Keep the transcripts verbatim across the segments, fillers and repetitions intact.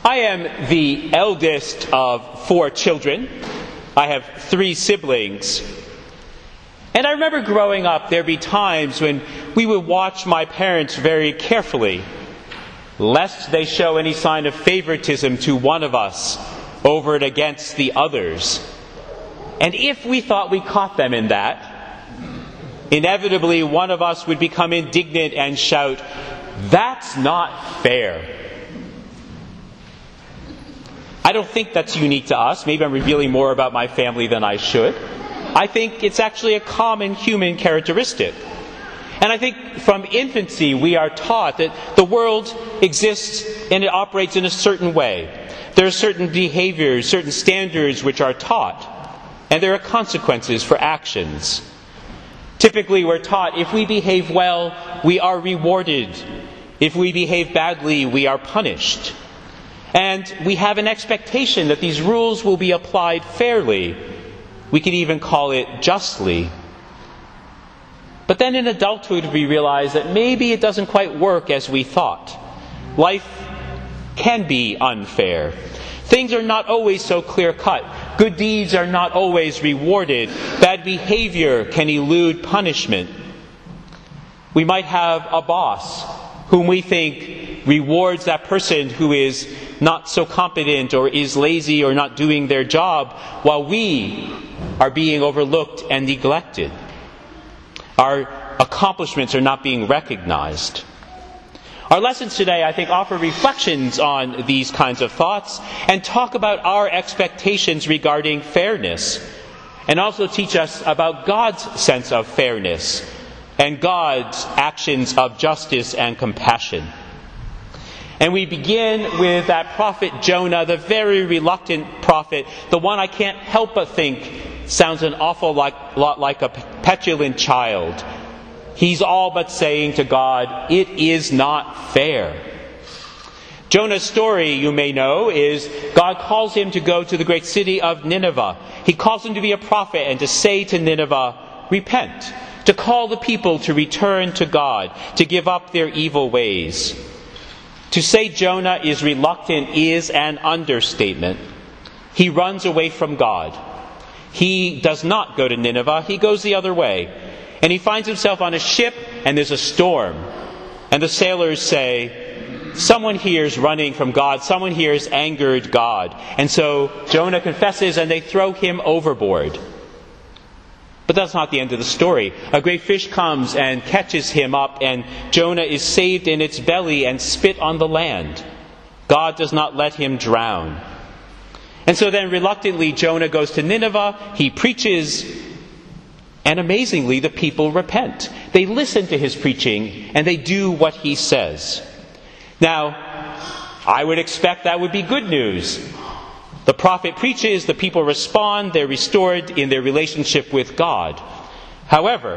I am the eldest of four children. I have three siblings. And I remember growing up, there'd be times when we would watch my parents very carefully, lest they show any sign of favoritism to one of us over and against the others. And if we thought we caught them in that, inevitably one of us would become indignant and shout, "That's not fair." I don't think that's unique to us. Maybe I'm revealing more about my family than I should. I think it's actually a common human characteristic. And I think from infancy we are taught that the world exists and it operates in a certain way. There are certain behaviors, certain standards which are taught, and there are consequences for actions. Typically we're taught if we behave well, we are rewarded. If we behave badly, we are punished. And we have an expectation that these rules will be applied fairly. We could even call it justly. But then in adulthood we realize that maybe it doesn't quite work as we thought. Life can be unfair. Things are not always so clear-cut. Good deeds are not always rewarded. Bad behavior can elude punishment. We might have a boss whom we think rewards that person who is not so competent or is lazy or not doing their job, while we are being overlooked and neglected. Our accomplishments are not being recognized. Our lessons today, I think, offer reflections on these kinds of thoughts and talk about our expectations regarding fairness, and also teach us about God's sense of fairness and God's actions of justice and compassion. And we begin with that prophet Jonah, the very reluctant prophet, the one I can't help but think sounds an awful like, lot like a petulant child. He's all but saying to God, "It is not fair." Jonah's story, you may know, is God calls him to go to the great city of Nineveh. He calls him to be a prophet and to say to Nineveh, "Repent," to call the people to return to God, to give up their evil ways. To say Jonah is reluctant is an understatement. He runs away from God. He does not go to Nineveh. He goes the other way. And he finds himself on a ship, and there's a storm. And the sailors say, "Someone here is running from God. Someone here has angered God." And so Jonah confesses, and they throw him overboard. But that's not the end of the story. A great fish comes and catches him up, and Jonah is saved in its belly and spit on the land. God does not let him drown. And so then reluctantly Jonah goes to Nineveh, he preaches, and amazingly the people repent. They listen to his preaching and they do what he says. Now, I would expect that would be good news. The prophet preaches, the people respond, they're restored in their relationship with God. However,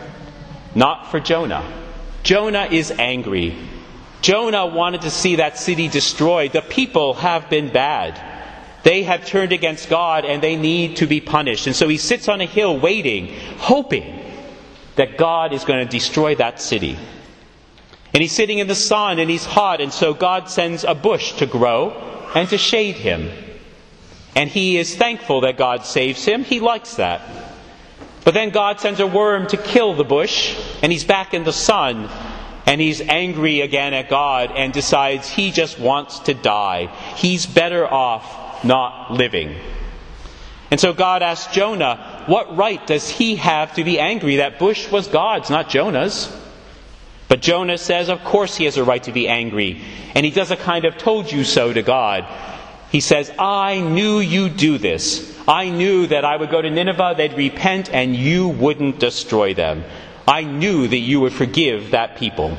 not for Jonah. Jonah is angry. Jonah wanted to see that city destroyed. The people have been bad. They have turned against God and they need to be punished. And so he sits on a hill waiting, hoping that God is going to destroy that city. And he's sitting in the sun and he's hot, and so God sends a bush to grow and to shade him. And he is thankful that God saves him. He likes that. But then God sends a worm to kill the bush, and he's back in the sun, and he's angry again at God and decides he just wants to die. He's better off not living. And so God asks Jonah, what right does he have to be angry? That bush was God's, not Jonah's. But Jonah says, of course he has a right to be angry. And he does a kind of told you so to God. He says, I knew you'd do this. I knew that I would go to Nineveh, they'd repent, and you wouldn't destroy them. I knew that you would forgive that people.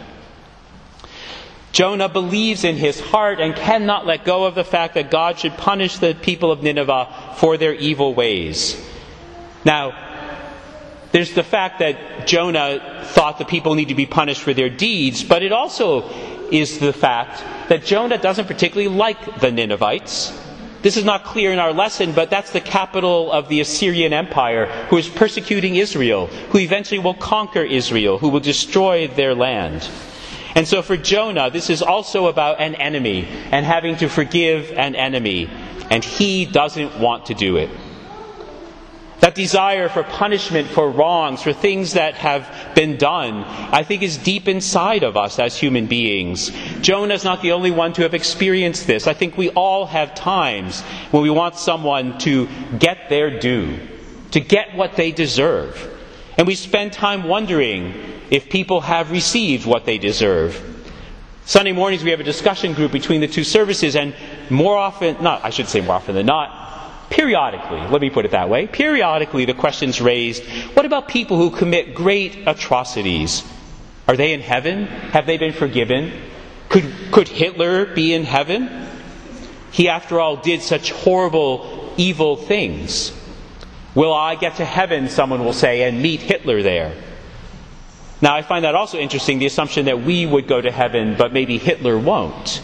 Jonah believes in his heart and cannot let go of the fact that God should punish the people of Nineveh for their evil ways. Now, there's the fact that Jonah thought the people need to be punished for their deeds, but it also is the fact that Jonah doesn't particularly like the Ninevites. This is not clear in our lesson, but that's the capital of the Assyrian Empire, who is persecuting Israel, who eventually will conquer Israel, who will destroy their land. And so for Jonah, this is also about an enemy and having to forgive an enemy. And he doesn't want to do it. That desire for punishment, for wrongs, for things that have been done, I think is deep inside of us as human beings. Jonah's not the only one to have experienced this. I think we all have times when we want someone to get their due, to get what they deserve. And we spend time wondering if people have received what they deserve. Sunday mornings we have a discussion group between the two services, and more often, not, I should say more often than not, periodically, let me put it that way, periodically the question's raised, what about people who commit great atrocities? Are they in heaven? Have they been forgiven? Could, could Hitler be in heaven? He, after all, did such horrible, evil things. Will I get to heaven, someone will say, and meet Hitler there? Now, I find that also interesting, the assumption that we would go to heaven, but maybe Hitler won't.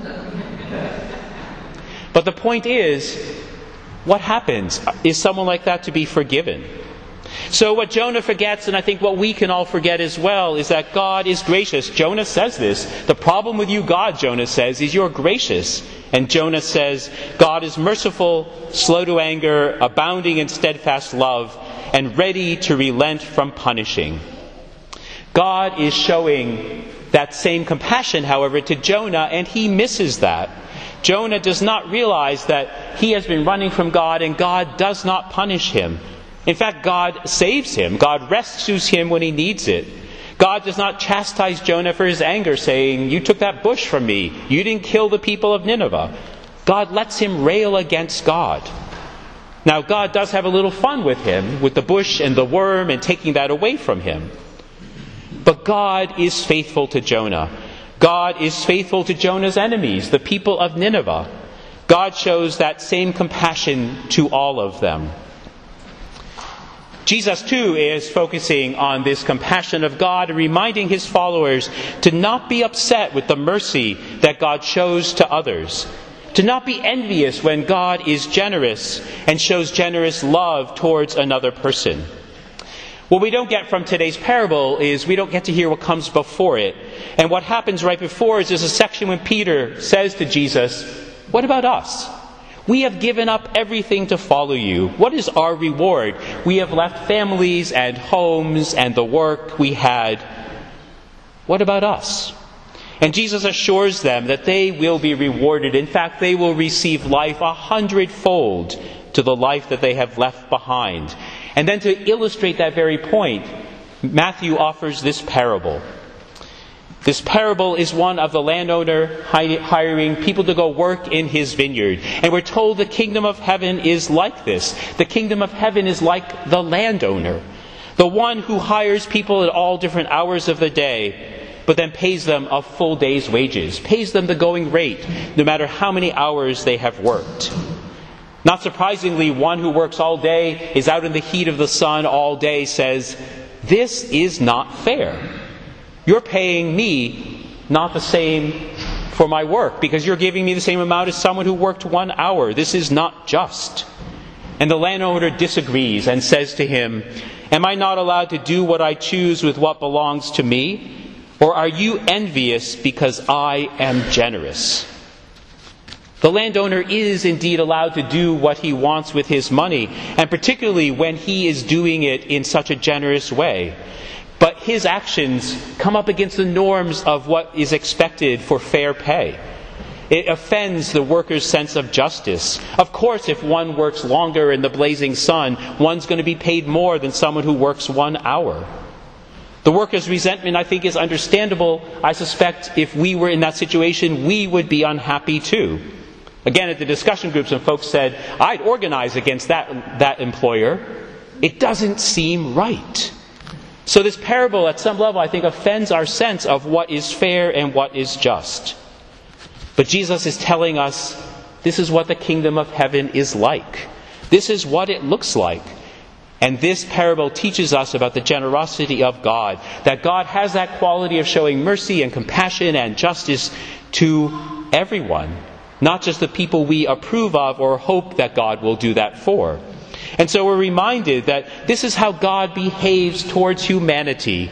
But the point is, what happens? Is someone like that to be forgiven? So what Jonah forgets, and I think what we can all forget as well, is that God is gracious. Jonah says this. The problem with you, God, Jonah says, is you're gracious. And Jonah says, God is merciful, slow to anger, abounding in steadfast love, and ready to relent from punishing. God is showing that same compassion, however, to Jonah, and he misses that. Jonah does not realize that he has been running from God, and God does not punish him. In fact, God saves him. God rescues him when he needs it. God does not chastise Jonah for his anger, saying, you took that bush from me. You didn't kill the people of Nineveh. God lets him rail against God. Now, God does have a little fun with him, with the bush and the worm, and taking that away from him. But God is faithful to Jonah. God is faithful to Jonah's enemies, the people of Nineveh. God shows that same compassion to all of them. Jesus, too, is focusing on this compassion of God and reminding his followers to not be upset with the mercy that God shows to others, to not be envious when God is generous and shows generous love towards another person. What we don't get from today's parable is we don't get to hear what comes before it. And what happens right before is there's a section when Peter says to Jesus, what about us? We have given up everything to follow you. What is our reward? We have left families and homes and the work we had. What about us? And Jesus assures them that they will be rewarded. In fact, they will receive life a hundredfold to the life that they have left behind. And then to illustrate that very point, Matthew offers this parable. This parable is one of the landowner hiring people to go work in his vineyard. And we're told the kingdom of heaven is like this. The kingdom of heaven is like the landowner, the one who hires people at all different hours of the day, but then pays them a full day's wages, pays them the going rate, no matter how many hours they have worked. Not surprisingly, one who works all day, is out in the heat of the sun all day, says, this is not fair. You're paying me not the same for my work because you're giving me the same amount as someone who worked one hour. This is not just. And the landowner disagrees and says to him, am I not allowed to do what I choose with what belongs to me? Or are you envious because I am generous? The landowner is indeed allowed to do what he wants with his money, and particularly when he is doing it in such a generous way. But his actions come up against the norms of what is expected for fair pay. It offends the worker's sense of justice. Of course, if one works longer in the blazing sun, one's going to be paid more than someone who works one hour. The worker's resentment, I think, is understandable. I suspect if we were in that situation, we would be unhappy too. Again, at the discussion groups, when folks said, I'd organize against that, that employer, it doesn't seem right. So this parable, at some level, I think, offends our sense of what is fair and what is just. But Jesus is telling us, this is what the kingdom of heaven is like. This is what it looks like. And this parable teaches us about the generosity of God, that God has that quality of showing mercy and compassion and justice to everyone, not just the people we approve of or hope that God will do that for. And so we're reminded that this is how God behaves towards humanity.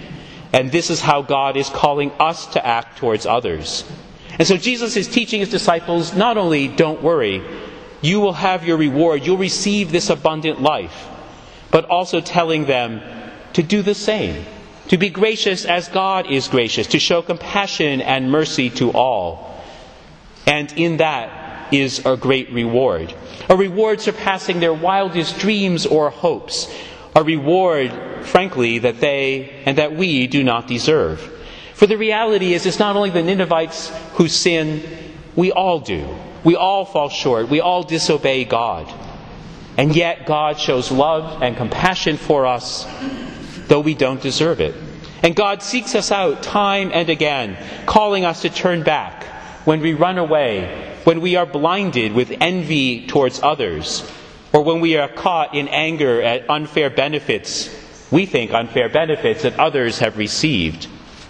And this is how God is calling us to act towards others. And so Jesus is teaching his disciples, not only don't worry, you will have your reward, you'll receive this abundant life, but also telling them to do the same, to be gracious as God is gracious, to show compassion and mercy to all. And in that is a great reward, a reward surpassing their wildest dreams or hopes, a reward, frankly, that they and that we do not deserve. For the reality is, it's not only the Ninevites who sin, we all do. We all fall short. We all disobey God. And yet God shows love and compassion for us, though we don't deserve it. And God seeks us out time and again, calling us to turn back when we run away, when we are blinded with envy towards others, or when we are caught in anger at unfair benefits, we think unfair benefits that others have received.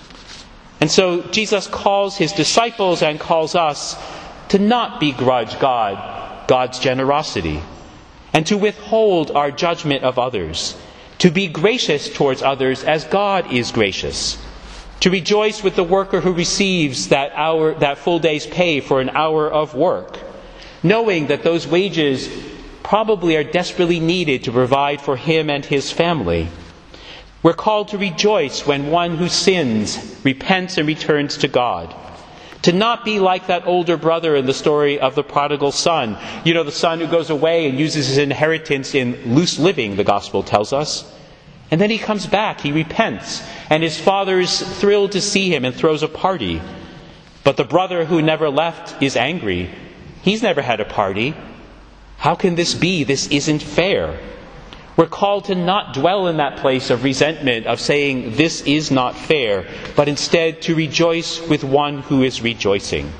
And so Jesus calls his disciples and calls us to not begrudge God, God's generosity, and to withhold our judgment of others, to be gracious towards others as God is gracious, to rejoice with the worker who receives that hour, that full day's pay for an hour of work, knowing that those wages probably are desperately needed to provide for him and his family. We're called to rejoice when one who sins repents and returns to God. To not be like that older brother in the story of the prodigal son. You know, the son who goes away and uses his inheritance in loose living, the gospel tells us. And then he comes back, he repents, and his father's thrilled to see him and throws a party. But the brother who never left is angry. He's never had a party. How can this be? This isn't fair. We're called to not dwell in that place of resentment, of saying this is not fair, but instead to rejoice with one who is rejoicing.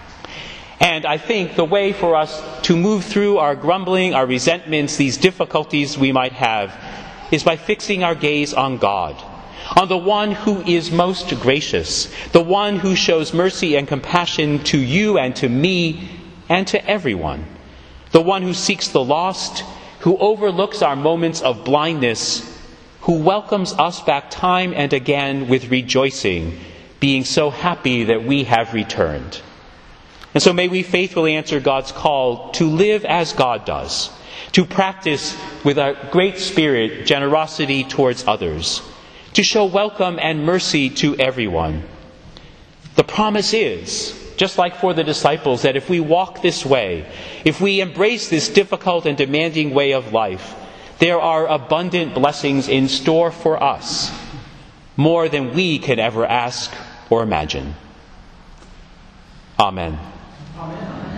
And I think the way for us to move through our grumbling, our resentments, these difficulties we might have, is by fixing our gaze on God, on the one who is most gracious, the one who shows mercy and compassion to you and to me and to everyone, the one who seeks the lost, who overlooks our moments of blindness, who welcomes us back time and again with rejoicing, being so happy that we have returned. And so may we faithfully answer God's call to live as God does, to practice with a great spirit generosity towards others, to show welcome and mercy to everyone. The promise is, just like for the disciples, that if we walk this way, if we embrace this difficult and demanding way of life, there are abundant blessings in store for us, more than we can ever ask or imagine. Amen. Amen.